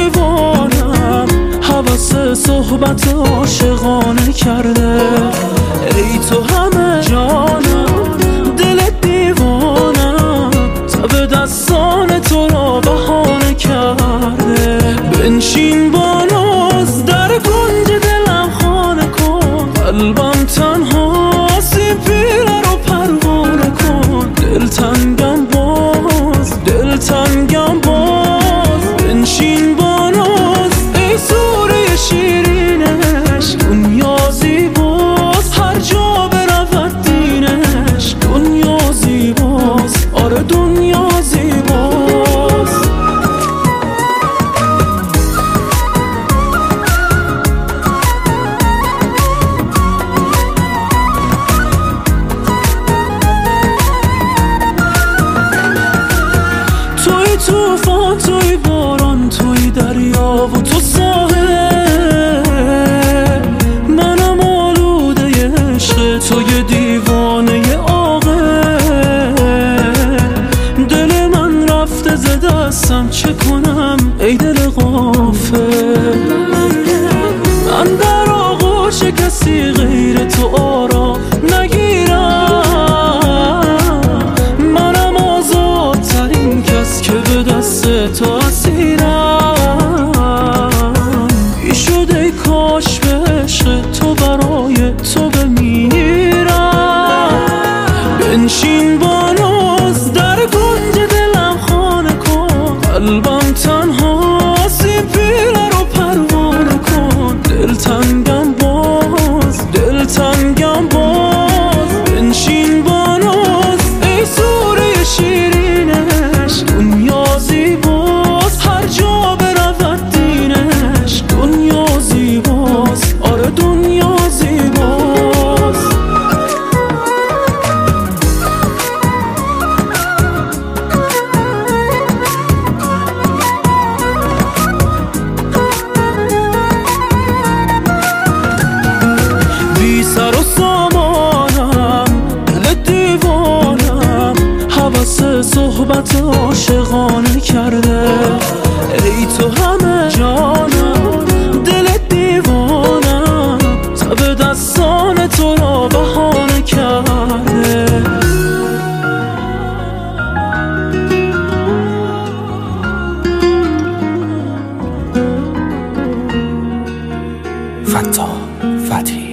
دیوانم حواس صحبت عاشقانه کرده. ای تو همه جانم دل دیوانم تب دستان تو را بهانه کرده. بنشین با ناز در کنج دلم خانه کن، قلبم تنها سیم پیره رو پروانه کن. دلتنگم باز دلتنگم باز، بنشین با ناز ای سوره شیرینش. دنیا زیباست هر جا برود دینش، دنیا زیباست آره دنیا زیباست. توی توفان توی باران توی دریا و تو ساحل، منم آلوده عشق توی دیوانه عاقل. دل من رفته ز دستم چه کنم ای دل غافل. من در آغوش کسی غیر تو آرام نگیرم، منم آزادترین کس که به دست تو اسیرم. بی شد ای کاش به عشق تو برای تو بمیرم. بنشین با ناز در کنج دلم خانه کن، قلبم تنها سیم پیره رو پروانه کن. دلتنگم باز دلتنگم باز، بنشین با ناز ای سوره شیرینش. دنیا زیباست هر جا برود دینش، دنیا زیباست آره دنیا زیباست. بی سر و سامانم دل دیوانم حواس صحبت عاشقانه کرده. ای تو همه جانم دل دیوانم تب دستان تو را بهانه کرده. فتاح فتحی